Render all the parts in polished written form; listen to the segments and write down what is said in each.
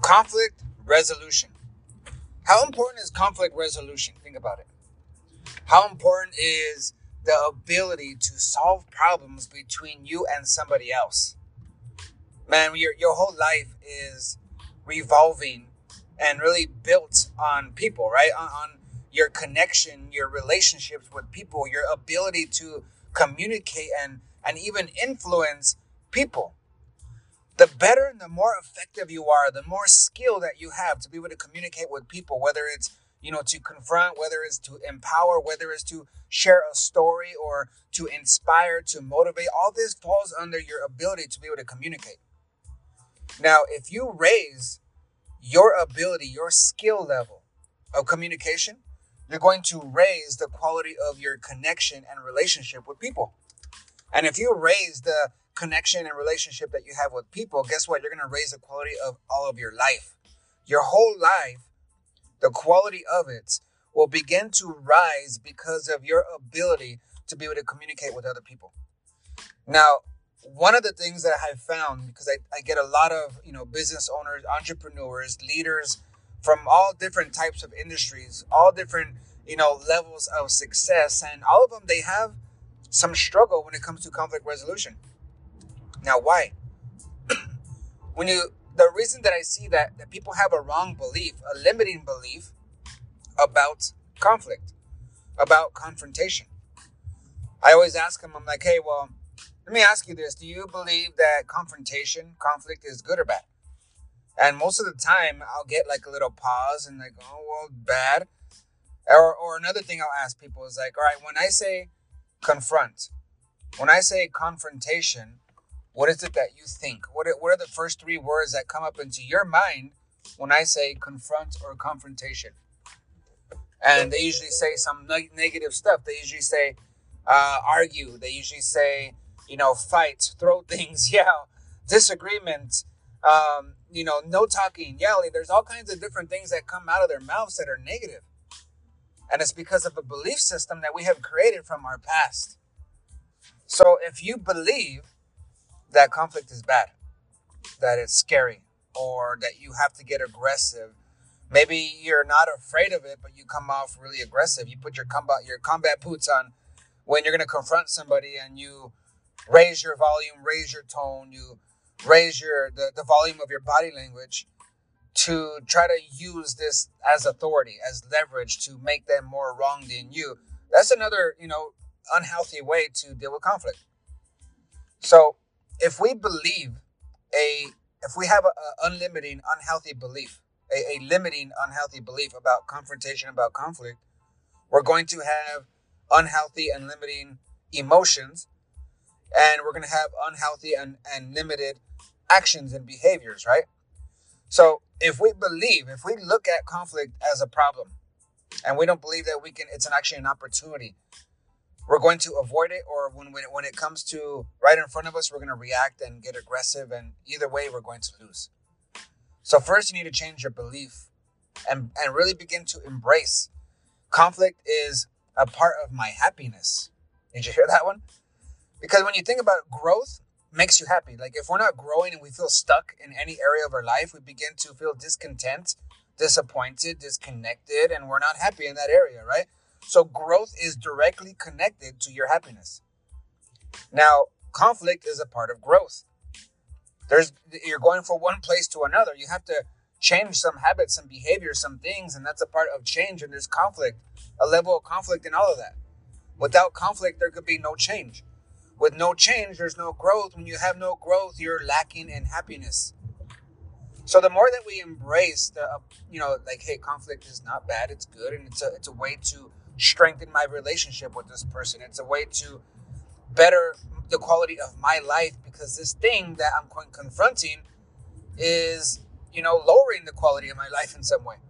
Conflict resolution. How important is conflict resolution? Think about it. How important is the ability to solve problems between you and somebody else? Man, your whole life is revolving and really built on people, right? On your connection, your relationships with people, your ability to communicate and even influence people. The better and the more effective you are, the more skill that you have to be able to communicate with people, whether it's, to confront, whether it's to empower, whether it's to share a story or to inspire, to motivate, all this falls under your ability to be able to communicate. Now, if you raise your ability, your skill level of communication, you're going to raise the quality of your connection and relationship with people. And if you raise the connection and relationship that you have with people, guess what? You're going to raise the quality of all of your life. Your whole life, the quality of it will begin to rise because of your ability to be able to communicate with other people. Now, one of the things that I have found, because I get a lot of, business owners, entrepreneurs, leaders from all different types of industries, all different, levels of success, and all of them, they have some struggle when it comes to conflict resolution. Now, why? The reason that I see that people have a wrong belief, a limiting belief about conflict, about confrontation. I always ask them, I'm like, hey, well, let me ask you this. Do you believe that conflict is good or bad? And most of the time I'll get like a little pause and like, oh, well, bad. Or another thing I'll ask people is like, all right, when I say confront, when I say confrontation, what is it that you think? What are the first three words that come up into your mind when I say confront or confrontation? And they usually say some negative stuff. They usually say argue. They usually say, fight, throw things, yell, disagreement, no talking, yelling. There's all kinds of different things that come out of their mouths that are negative. And it's because of a belief system that we have created from our past. So if you believe that conflict is bad, that it's scary, or that you have to get aggressive, maybe you're not afraid of it, but you come off really aggressive. You put your combat boots on when you're going to confront somebody, and you raise your volume, raise your tone, you raise the volume of your body language to try to use this as authority, as leverage to make them more wrong than you. That's another, unhealthy way to deal with conflict. So if we have an unlimiting, unhealthy belief, a limiting, unhealthy belief about confrontation, about conflict, we're going to have unhealthy and limiting emotions, and we're going to have unhealthy and limited actions and behaviors, right? So if we look at conflict as a problem, and we don't believe that it's actually an opportunity, we're going to avoid it, or when it comes to right in front of us, we're going to react and get aggressive, and either way, we're going to lose. So first, you need to change your belief and really begin to embrace conflict is a part of my happiness. Did you hear that one? Because when you think about growth, makes you happy. Like if we're not growing and we feel stuck in any area of our life, we begin to feel discontent, disappointed, disconnected, and we're not happy in that area, right? So growth is directly connected to your happiness. Now, conflict is a part of growth. You're going from one place to another. You have to change some habits, some behaviors, some things, and that's a part of change. And there's conflict, a level of conflict in all of that. Without conflict, there could be no change. With no change, there's no growth. When you have no growth, you're lacking in happiness. So the more that we embrace hey, conflict is not bad, it's good, and it's a way to strengthen my relationship with this person. It's a way to better the quality of my life, because this thing that I'm confronting is, lowering the quality of my life in some way.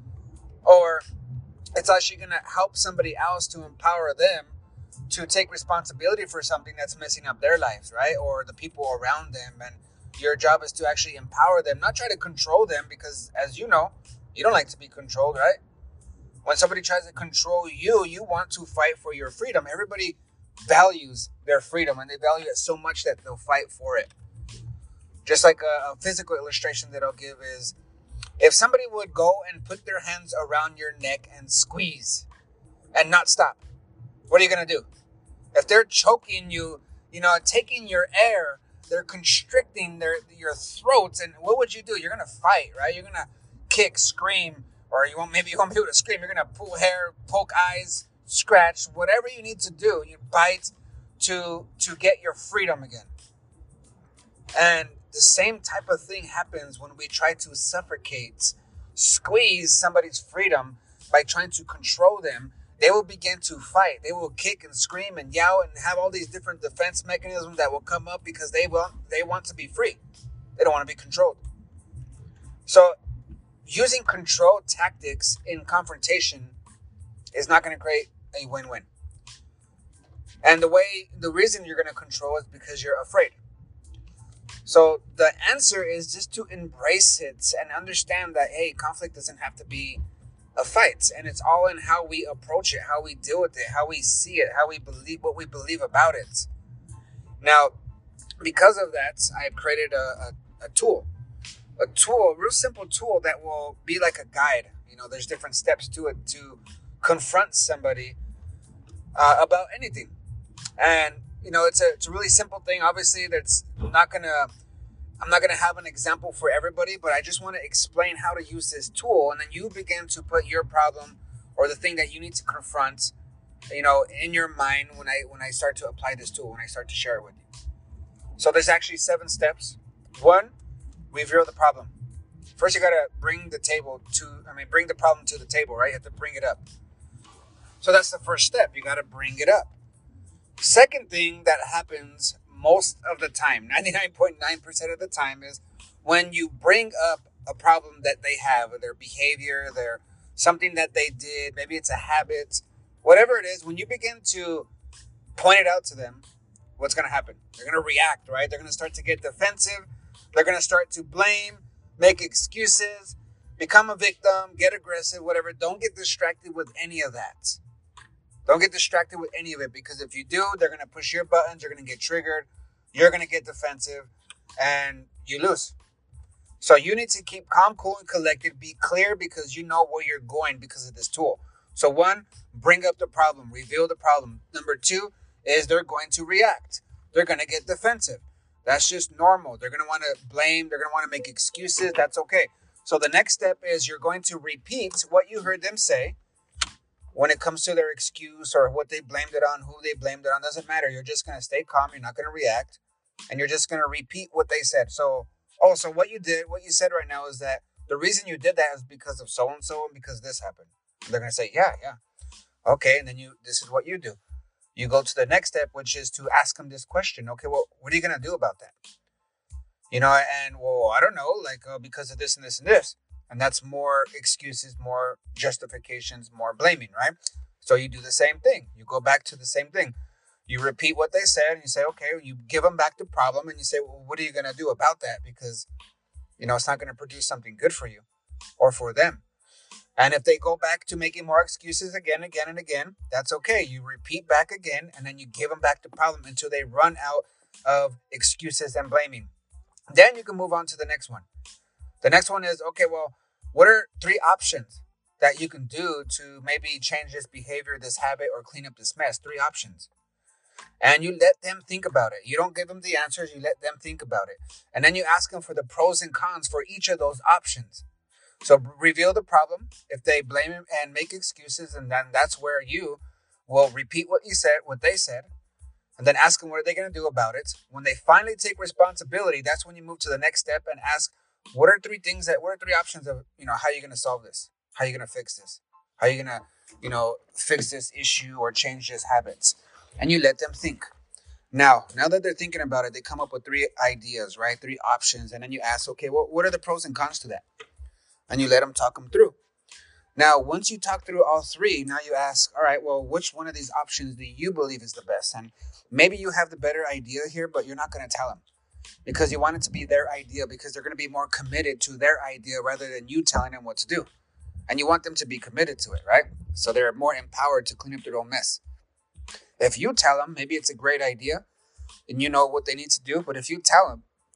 Or it's actually going to help somebody else, to empower them to take responsibility for something that's messing up their lives, right? Or the people around them. And your job is to actually empower them, not try to control them, because as you know, you don't like to be controlled, right? When somebody tries to control you, you want to fight for your freedom. Everybody values their freedom, and they value it so much that they'll fight for it. Just like a physical illustration that I'll give is, If somebody would go and put their hands around your neck and squeeze and not stop, what are you going to do? If they're choking you, taking your air, they're constricting your throats, and what would you do? You're going to fight, right? You're going to kick, scream, or maybe you won't be able to scream. You're going to pull hair, poke eyes, scratch, whatever you need to do. You bite to get your freedom again. And the same type of thing happens when we try to suffocate, squeeze somebody's freedom by trying to control them. They will begin to fight. They will kick and scream and yell and have all these different defense mechanisms that will come up because they want to be free. They don't want to be controlled. So using control tactics in confrontation is not going to create a win-win. And the reason you're going to control is because you're afraid. So the answer is just to embrace it and understand that, hey, conflict doesn't have to be a fight. And it's all in how we approach it, how we deal with it, how we see it, how we believe, what we believe about it. Now, because of that, I've created a tool, a real simple tool that will be like a guide. There's different steps to it to confront somebody about anything. And it's a really simple thing. Obviously, I'm not gonna have an example for everybody, but I just want to explain how to use this tool, and then you begin to put your problem or the thing that you need to confront, in your mind when I start to apply this tool, when I start to share it with you. So there's actually 7 steps. 1, reveal the problem. First, you gotta bring the problem to the table, right? You have to bring it up. So that's the first step. You gotta bring it up. Second thing that happens most of the time, 99.9% of the time, is when you bring up a problem that they have, or their behavior, their something that they did, maybe it's a habit, whatever it is, when you begin to point it out to them, what's going to happen? They're going to react, right? They're going to start to get defensive. They're going to start to blame, make excuses, become a victim, get aggressive, whatever. Don't get distracted with any of that. Don't get distracted with any of it, because if you do, they're going to push your buttons. You're going to get triggered. You're going to get defensive, and you lose. So you need to keep calm, cool, and collected. Be clear, because you know where you're going because of this tool. So 1, bring up the problem. Reveal the problem. Number 2 is they're going to react. They're going to get defensive. That's just normal. They're going to want to blame. They're going to want to make excuses. That's okay. So the next step is you're going to repeat what you heard them say. When it comes to their excuse or what they blamed it on, who they blamed it on, doesn't matter. You're just going to stay calm. You're not going to react. And you're just going to repeat what they said. So what you said right now is that the reason you did that is because of so-and-so and because this happened. They're going to say, yeah. Okay, and then this is what you do. You go to the next step, which is to ask them this question. Okay, well, what are you going to do about that? I don't know, because of this and this and this. And that's more excuses, more justifications, more blaming, right? So you do the same thing. You go back to the same thing. You repeat what they said, and you say, okay, you give them back the problem, and you say, well, what are you going to do about that? Because, it's not going to produce something good for you or for them. And if they go back to making more excuses again and again, that's okay. You repeat back again, and then you give them back the problem until they run out of excuses and blaming. Then you can move on to the next one. The next one is, okay, well, what are 3 options that you can do to maybe change this behavior, this habit, or clean up this mess? 3 options. And you let them think about it. You don't give them the answers. You let them think about it. And then you ask them for the pros and cons for each of those options. So reveal the problem. If they blame him and make excuses, and then that's where you will repeat what they said, and then ask them what are they going to do about it. When they finally take responsibility, that's when you move to the next step and ask, what are 3 options of, how you're going to solve this? How are you going to fix this? How are you going to, fix this issue or change this habits? And you let them think. Now that they're thinking about it, they come up with 3 ideas, right? 3 options. And then you ask, okay, well, what are the pros and cons to that? And you let them talk them through. Now, once you talk through all 3, now you ask, all right, well, which one of these options do you believe is the best? And maybe you have the better idea here, but you're not going to tell them because you want it to be their idea, because they're going to be more committed to their idea rather than you telling them what to do. And you want them to be committed to it, right? So they're more empowered to clean up their own mess. If you tell them, maybe it's a great idea and you know what they need to do. But if you tell them,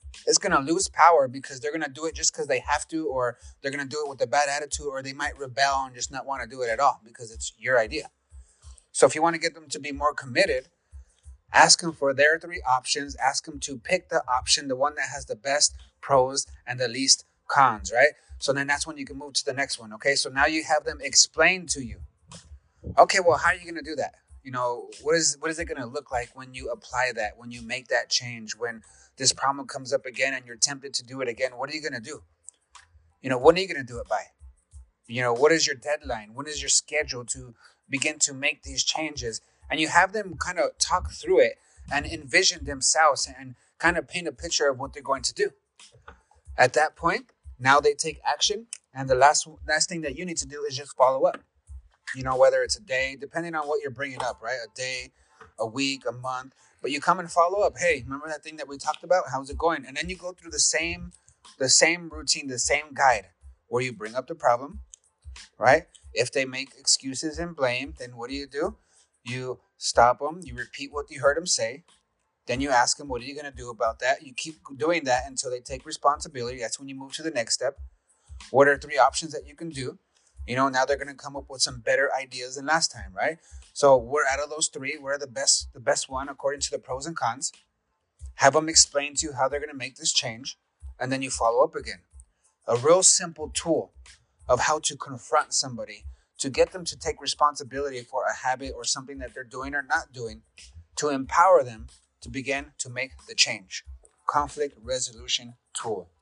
it's going to lose power because they're going to do it just because they have to, or they're going to do it with a bad attitude, or they might rebel and just not want to do it at all because it's your idea. So if you want to get them to be more committed, ask them for their three options. Ask them to pick the option, the one that has the best pros and the least cons, right? So then that's when you can move to the next one. Okay, so now you have them explain to you. Okay, well, how are you going to do that? What is it going to look like when you apply that, when you make that change, when this problem comes up again and you're tempted to do it again? What are you going to do? When are you going to do it by? What is your deadline? When is your schedule to begin to make these changes? And you have them kind of talk through it and envision themselves and kind of paint a picture of what they're going to do. At that point, now they take action. And the last thing that you need to do is just follow up. Whether it's a day, depending on what you're bringing up, right? A day, a week, a month. But you come and follow up. Hey, remember that thing that we talked about? How's it going? And then you go through the same routine, the same guide where you bring up the problem, right? If they make excuses and blame, then what do? You stop them. You repeat what you heard them say. Then you ask them, what are you going to do about that? You keep doing that until they take responsibility. That's when you move to the next step. What are three options that you can do? Now they're going to come up with some better ideas than last time, right? So we're out of those three. We're the best one according to the pros and cons. Have them explain to you how they're going to make this change. And then you follow up again. A real simple tool of how to confront somebody, to get them to take responsibility for a habit or something that they're doing or not doing, to empower them to begin to make the change. Conflict resolution tool.